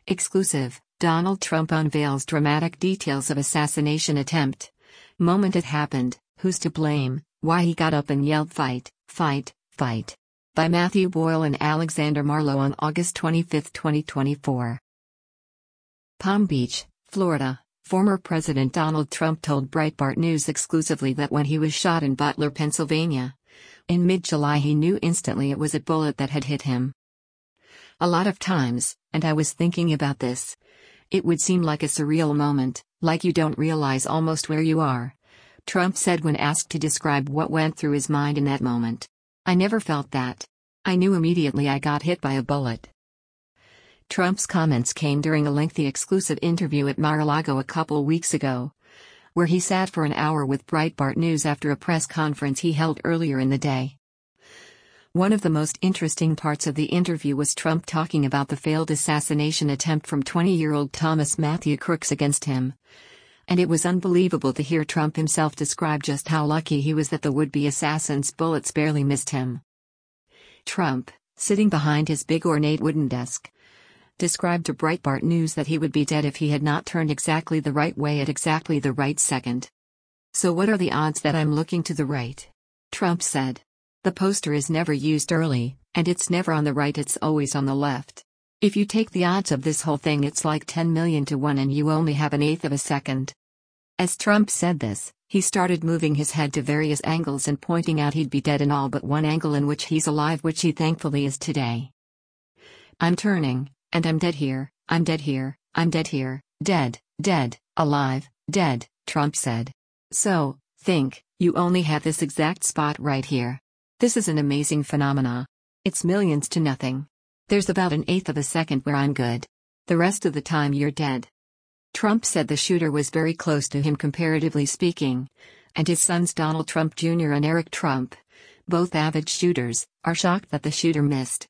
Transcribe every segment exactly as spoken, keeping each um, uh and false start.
Exclusive, Donald Trump unveils dramatic details of assassination attempt. Moment it happened, who's to blame, why he got up and yelled fight, fight, fight. By Matthew Boyle and Alexander Marlowe on August twenty-fifth, twenty twenty-four. Palm Beach, Florida. Former President Donald Trump told Breitbart News exclusively that when he was shot in Butler, Pennsylvania, in mid-July, he knew instantly it was a bullet that had hit him. A lot of times, and I was thinking about this, it would seem like a surreal moment, like you don't realize almost where you are, Trump said when asked to describe what went through his mind in that moment. I never felt that. I knew immediately I got hit by a bullet. Trump's comments came during a lengthy exclusive interview at Mar-a-Lago a couple weeks ago, where he sat for an hour with Breitbart News after a press conference he held earlier in the day. One of the most interesting parts of the interview was Trump talking about the failed assassination attempt from twenty-year-old Thomas Matthew Crooks against him. And it was unbelievable to hear Trump himself describe just how lucky he was that the would-be assassin's bullets barely missed him. Trump, sitting behind his big ornate wooden desk, described to Breitbart News that he would be dead if he had not turned exactly the right way at exactly the right second. So what are the odds that I'm looking to the right? Trump said. The poster is never used early, and it's never on the right, it's always on the left. If you take the odds of this whole thing, it's like ten million to one and you only have an eighth of a second. As Trump said this, he started moving his head to various angles and pointing out he'd be dead in all but one angle in which he's alive, which he thankfully is today. I'm turning. And I'm dead here, I'm dead here, I'm dead here, dead, dead, alive, dead, Trump said. So, think, you only have this exact spot right here. This is an amazing phenomena. It's millions to nothing. There's about an eighth of a second where I'm good. The rest of the time you're dead. Trump said the shooter was very close to him comparatively speaking, and his sons Donald Trump Junior and Eric Trump, both avid shooters, are shocked that the shooter missed.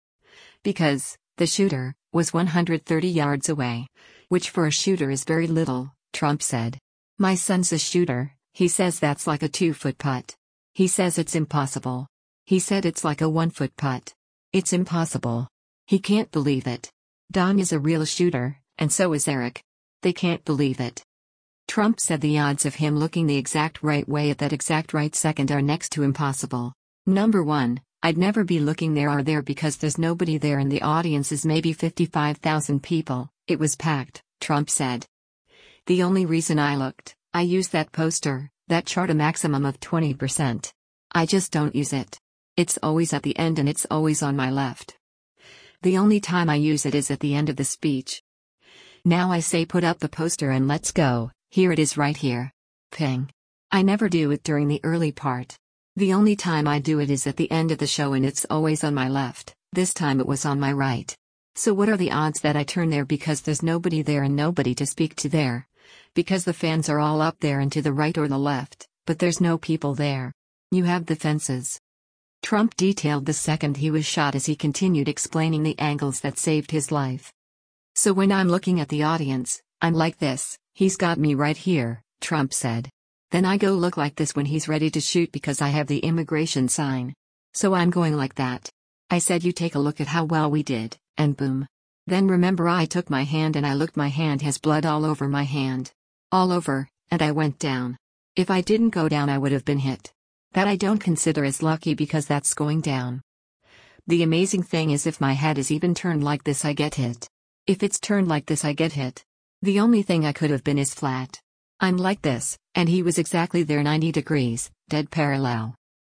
Because the shooter was one hundred thirty yards away, which for a shooter is very little, Trump said. My son's a shooter, he says that's like a two-foot putt. He says it's impossible. He said it's like a one-foot putt. It's impossible. He can't believe it. Don is a real shooter, and so is Eric. They can't believe it. Trump said the odds of him looking the exact right way at that exact right second are next to impossible. Number one, I'd never be looking there or there because there's nobody there and the audience is maybe fifty-five thousand people. It was packed, Trump said. The only reason I looked, I used that poster, that chart a maximum of twenty percent. I just don't use it. It's always at the end and it's always on my left. The only time I use it is at the end of the speech. Now I say put up the poster and let's go, here it is right here. Ping. I never do it during the early part. The only time I do it is at the end of the show and it's always on my left. This time it was on my right. So what are the odds that I turn there because there's nobody there and nobody to speak to there? Because the fans are all up there and to the right or the left, but there's no people there. You have the fences. Trump detailed the second he was shot as he continued explaining the angles that saved his life. So when I'm looking at the audience, I'm like this, he's got me right here, Trump said. Then I go look like this when he's ready to shoot because I have the immigration sign. So I'm going like that. I said you take a look at how well we did, and boom. Then remember I took my hand and I looked, my hand has blood all over my hand. All over, and I went down. If I didn't go down I would have been hit. That I don't consider as lucky because that's going down. The amazing thing is if my head is even turned like this I get hit. If it's turned like this I get hit. The only thing I could have been is flat. I'm like this, and he was exactly there ninety degrees, dead parallel.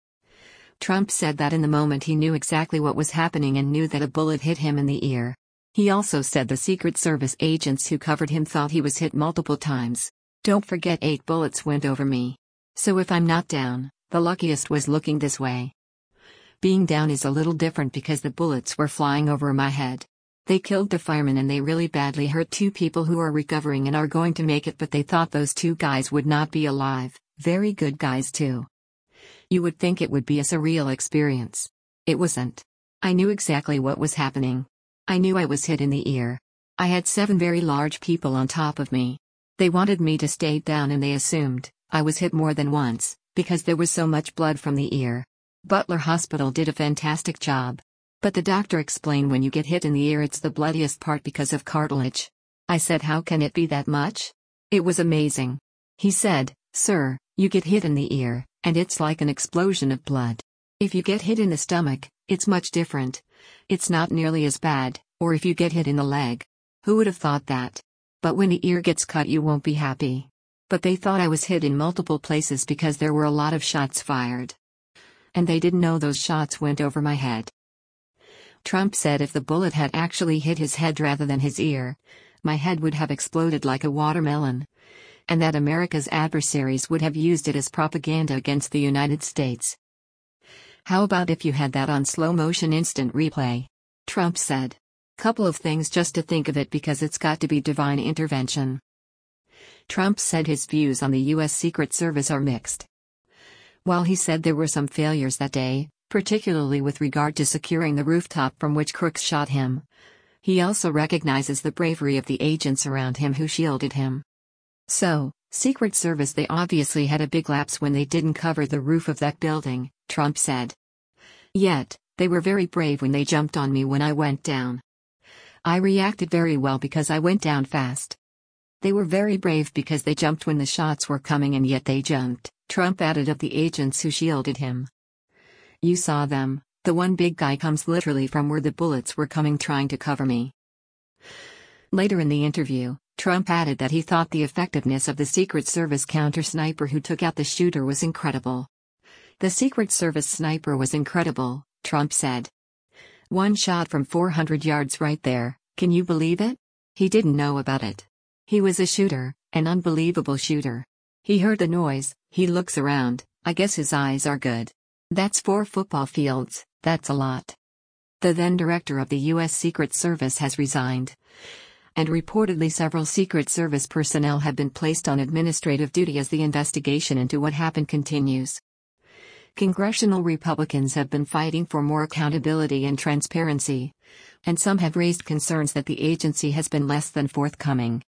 Trump said that in the moment he knew exactly what was happening and knew that a bullet hit him in the ear. He also said the Secret Service agents who covered him thought he was hit multiple times. Don't forget eight bullets went over me. So if I'm not down, the luckiest was looking this way. Being down is a little different because the bullets were flying over my head. They killed the fireman and they really badly hurt two people who are recovering and are going to make it, but they thought those two guys would not be alive. Very good guys too. You would think it would be a surreal experience. It wasn't. I knew exactly what was happening. I knew I was hit in the ear. I had seven very large people on top of me. They wanted me to stay down and they assumed I was hit more than once because there was so much blood from the ear. Butler Hospital did a fantastic job. But the doctor explained when you get hit in the ear it's the bloodiest part because of cartilage. I said, how can it be that much? It was amazing. He said, sir, you get hit in the ear, and it's like an explosion of blood. If you get hit in the stomach, it's much different. It's not nearly as bad, or if you get hit in the leg. Who would have thought that? But when the ear gets cut you won't be happy. But they thought I was hit in multiple places because there were a lot of shots fired. And they didn't know those shots went over my head. Trump said if the bullet had actually hit his head rather than his ear, my head would have exploded like a watermelon. And that America's adversaries would have used it as propaganda against the United States. How about if you had that on slow motion instant replay? Trump said. Couple of things just to think of it because it's got to be divine intervention. Trump said his views on the U S Secret Service are mixed. While he said there were some failures that day, particularly with regard to securing the rooftop from which crooks shot him, he also recognizes the bravery of the agents around him who shielded him. So, Secret Service, they obviously had a big lapse when they didn't cover the roof of that building, Trump said. Yet, they were very brave when they jumped on me when I went down. I reacted very well because I went down fast. They were very brave because they jumped when the shots were coming, and yet they jumped, Trump added of the agents who shielded him. You saw them, the one big guy comes literally from where the bullets were coming trying to cover me. Later in the interview, Trump added that he thought the effectiveness of the Secret Service counter-sniper who took out the shooter was incredible. The Secret Service sniper was incredible, Trump said. One shot from four hundred yards right there, can you believe it? He didn't know about it. He was a shooter, an unbelievable shooter. He heard the noise, he looks around, I guess his eyes are good. That's four football fields, that's a lot. The then director of the U S Secret Service has resigned. And reportedly several Secret Service personnel have been placed on administrative duty as the investigation into what happened continues. Congressional Republicans have been fighting for more accountability and transparency, and some have raised concerns that the agency has been less than forthcoming.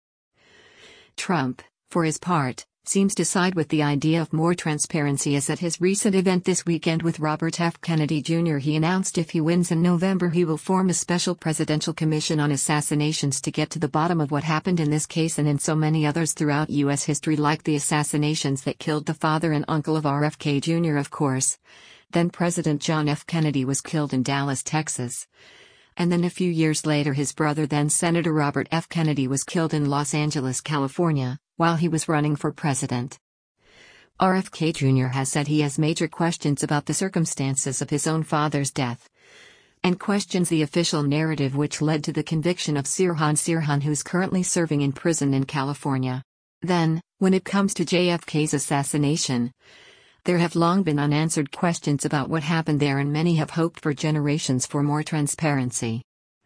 Trump, for his part, seems to side with the idea of more transparency, as at his recent event this weekend with Robert F. Kennedy Junior he announced if he wins in November he will form a special presidential commission on assassinations to get to the bottom of what happened in this case and in so many others throughout U S history, like the assassinations that killed the father and uncle of R F K Junior Of course. Then President John F. Kennedy was killed in Dallas, Texas. And then a few years later his brother, then Senator Robert F. Kennedy, was killed in Los Angeles, California, while he was running for president. R F K Junior has said he has major questions about the circumstances of his own father's death, and questions the official narrative which led to the conviction of Sirhan Sirhan, who's currently serving in prison in California. Then, when it comes to J F K's assassination, there have long been unanswered questions about what happened there, and many have hoped for generations for more transparency.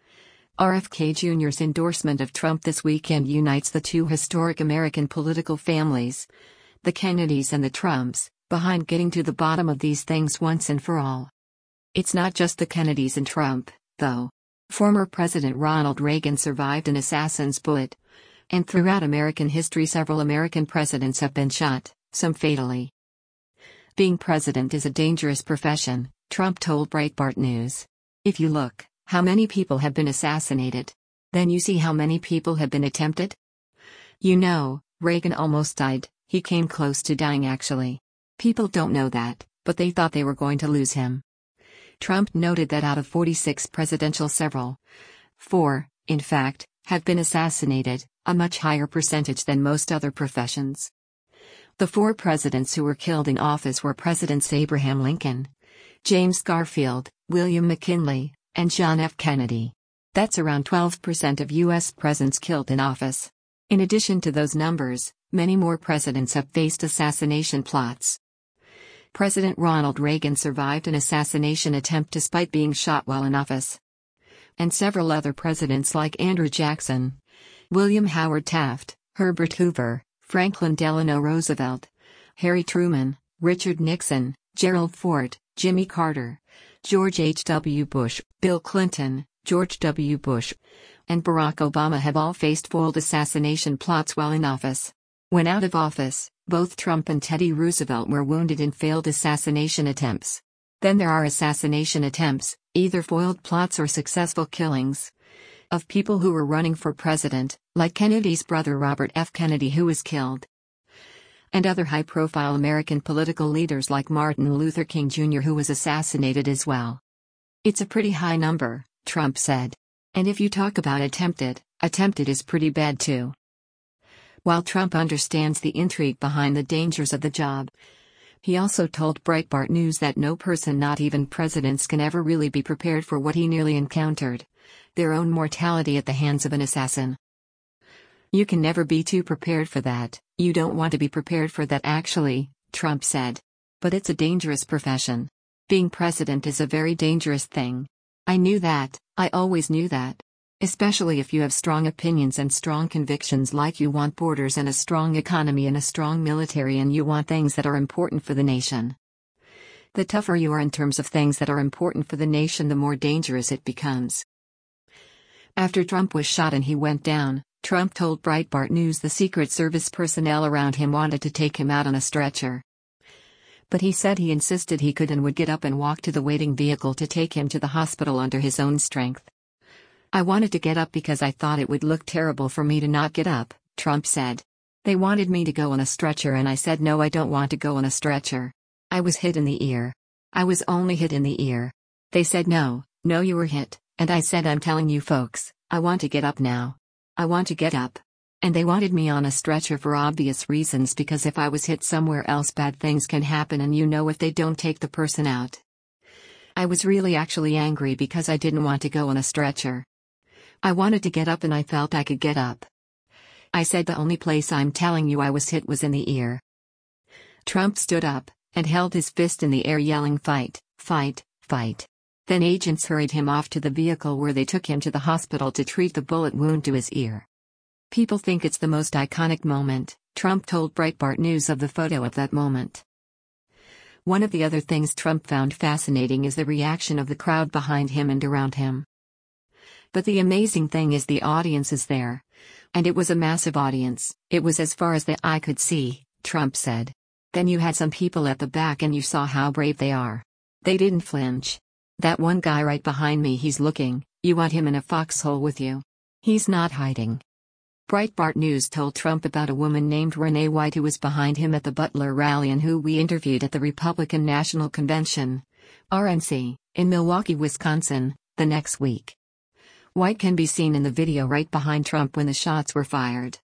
R F K Junior's endorsement of Trump this weekend unites the two historic American political families, the Kennedys and the Trumps, behind getting to the bottom of these things once and for all. It's not just the Kennedys and Trump, though. Former President Ronald Reagan survived an assassin's bullet, and throughout American history several American presidents have been shot, some fatally. Being president is a dangerous profession, Trump told Breitbart News. If you look how many people have been assassinated, then you see how many people have been attempted. You know, Reagan almost died, he came close to dying actually. People don't know that, but they thought they were going to lose him. Trump noted that out of forty-six presidential several, four, in fact, have been assassinated, a much higher percentage than most other professions. The four presidents who were killed in office were Presidents Abraham Lincoln, James Garfield, William McKinley, and John F. Kennedy. That's around twelve percent of U S presidents killed in office. In addition to those numbers, many more presidents have faced assassination plots. President Ronald Reagan survived an assassination attempt despite being shot while in office. And several other presidents like Andrew Jackson, William Howard Taft, Herbert Hoover, Franklin Delano Roosevelt, Harry Truman, Richard Nixon, Gerald Ford, Jimmy Carter, George H W Bush, Bill Clinton, George W. Bush, and Barack Obama have all faced foiled assassination plots while in office. When out of office, both Trump and Teddy Roosevelt were wounded in failed assassination attempts. Then there are assassination attempts, either foiled plots or successful killings, of people who were running for president, like Kennedy's brother Robert F. Kennedy, who was killed, and other high-profile American political leaders like Martin Luther King Junior who was assassinated as well. It's a pretty high number, Trump said. And if you talk about attempted, attempted is pretty bad too. While Trump understands the intrigue behind the dangers of the job, he also told Breitbart News that no person, not even presidents, can ever really be prepared for what he nearly encountered: their own mortality at the hands of an assassin. You can never be too prepared for that. You don't want to be prepared for that, actually, Trump said. But it's a dangerous profession. Being president is a very dangerous thing. I knew that, I always knew that. Especially if you have strong opinions and strong convictions, like you want borders and a strong economy and a strong military, and you want things that are important for the nation. The tougher you are in terms of things that are important for the nation, the more dangerous it becomes. After Trump was shot and he went down, Trump told Breitbart News the Secret Service personnel around him wanted to take him out on a stretcher. But he said he insisted he could and would get up and walk to the waiting vehicle to take him to the hospital under his own strength. I wanted to get up because I thought it would look terrible for me to not get up, Trump said. They wanted me to go on a stretcher and I said no, I don't want to go on a stretcher. I was hit in the ear. I was only hit in the ear. They said no, no you were hit, and I said I'm telling you folks, I want to get up now. I want to get up. And they wanted me on a stretcher for obvious reasons, because if I was hit somewhere else bad things can happen, and you know if they don't take the person out. I was really actually angry because I didn't want to go on a stretcher. I wanted to get up and I felt I could get up. I said the only place I'm telling you I was hit was in the ear. Trump stood up and held his fist in the air yelling fight, fight, fight. Then agents hurried him off to the vehicle where they took him to the hospital to treat the bullet wound to his ear. People think it's the most iconic moment, Trump told Breitbart News of the photo of that moment. One of the other things Trump found fascinating is the reaction of the crowd behind him and around him. But the amazing thing is the audience is there. And it was a massive audience. It was as far as the eye could see, Trump said. Then you had some people at the back and you saw how brave they are. They didn't flinch. That one guy right behind me, he's looking, you want him in a foxhole with you. He's not hiding. Breitbart News told Trump about a woman named Renee White who was behind him at the Butler rally and who we interviewed at the Republican National Convention, R N C, in Milwaukee, Wisconsin, the next week. White can be seen in the video right behind Trump when the shots were fired.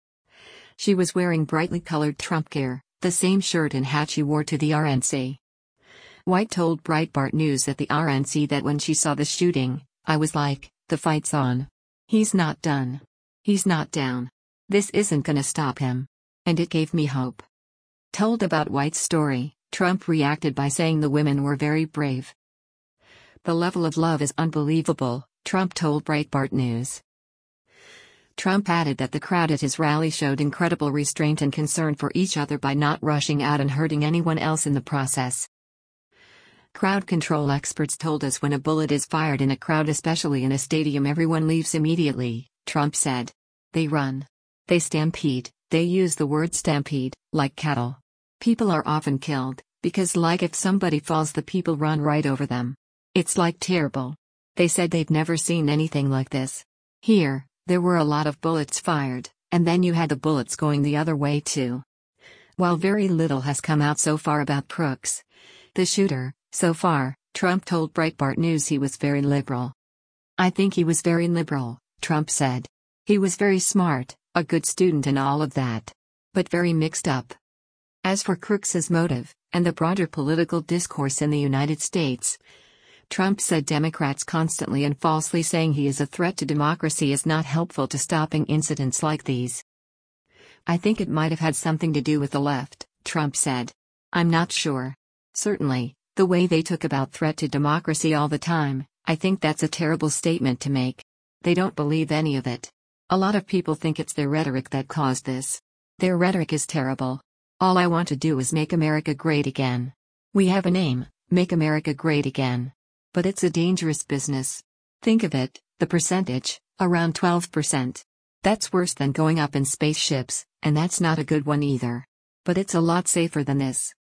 She was wearing brightly colored Trump gear, the same shirt and hat she wore to the R N C. White told Breitbart News at the R N C that when she saw the shooting, I was like, the fight's on. He's not done. He's not down. This isn't gonna stop him. And it gave me hope. Told about White's story, Trump reacted by saying the women were very brave. The level of love is unbelievable, Trump told Breitbart News. Trump added that the crowd at his rally showed incredible restraint and concern for each other by not rushing out and hurting anyone else in the process. Crowd control experts told us when a bullet is fired in a crowd, especially in a stadium, everyone leaves immediately, Trump said. They run. They stampede. They use the word stampede, like cattle. People are often killed, because like if somebody falls the people run right over them. It's like terrible. They said they've never seen anything like this. Here, there were a lot of bullets fired, and then you had the bullets going the other way too. While very little has come out so far about Crooks, the shooter, so far, Trump told Breitbart News he was very liberal. I think he was very liberal, Trump said. He was very smart, a good student and all of that. But very mixed up. As for Crooks's motive, and the broader political discourse in the United States, Trump said Democrats constantly and falsely saying he is a threat to democracy is not helpful to stopping incidents like these. I think it might have had something to do with the left, Trump said. I'm not sure. Certainly, the way they took about threat to democracy all the time, I think that's a terrible statement to make. They don't believe any of it. A lot of people think it's their rhetoric that caused this. Their rhetoric is terrible. All I want to do is make America great again. We have a name, Make America Great Again. But it's a dangerous business. Think of it, the percentage, around twelve percent. That's worse than going up in spaceships, and that's not a good one either. But it's a lot safer than this.